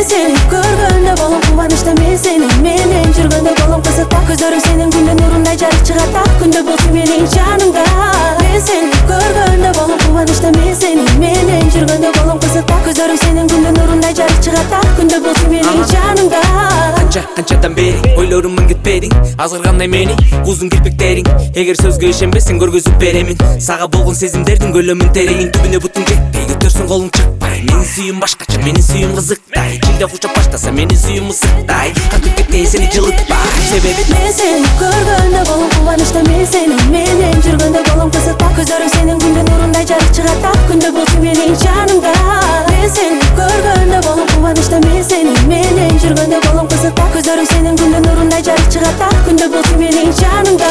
seni көргөндө болом кубанычта, мен сени менен жүргөндө болом кызыкта. Көзөрүң сенин күндө нурундай жарык чыгат, ак күндө болсун менин жанымда. Мен сени көргөндө болом кубанычта, мен сени менен жүргөндө болом кызыкта. Көзөрүң сенин күндө нурундай жарык чыгат, ак күндө болсун менин жанымда. Канчадан бери ойлоруман кетпедиң, азгыргандай мени узун кирпиктериң. Эгер сөзгө ишенбесең көргөзүп беремин сага болгон сезимдердин көлөмүн тереңин. Түбүнө бутуң жетпей көтөрсөң колуң чыкпай, менин сүйүм башкача, менин сүйүм кызыктай. Кимде кучап баштаса менин сүйүм ысыктай, кантип кеткен сени жылытпай. Себеби мен сени көргөндө болом кубанычта, мен сени менен жүргөндө болом кызыкта. Көзөрүң сенин күндө нурундай жарык чыгат, ак күндө болсун менин жанымда. Мен сени көргөндө болом кубанычта, мен сени менен жүргөндө болом кызыкта. Көзөрүң сенин күндө нурундай жарык чыгат, ак күндө болсун менин жанымда.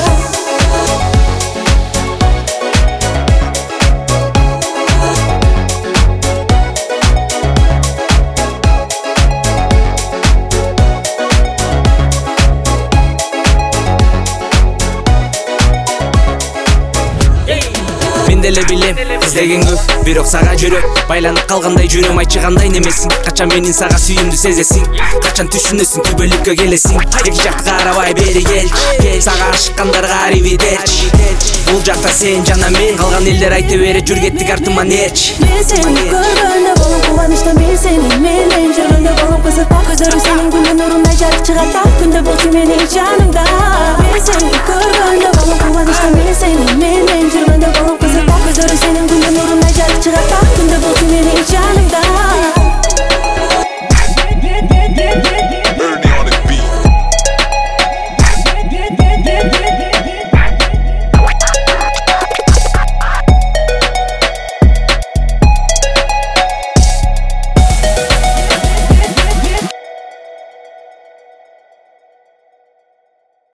Мен деле билем, издеген көп, бирок сага жүрөк байланып калгандай жүрөм. Айтчы кандай немесиң, качан менин сага сүйүүмдү сезесиң, качан түшүнөсүң, түбөлүккө келесиң. Эки жакты карабай бери келчи, сага ашыккандарга аривидерчи. Бул жакта сен жана мен, калган элдер айта бере жүр кеттик артыман эрчи. Мен сени көргөндө болом кубанычта, мен сени менен жүргөндө болом кызыкта. Көзөрүң сенин күндө нурундай жарык чыгат, ак күндө болсун менин жанымда. Мен сени көргөндө болом кубанычта, мен сени менен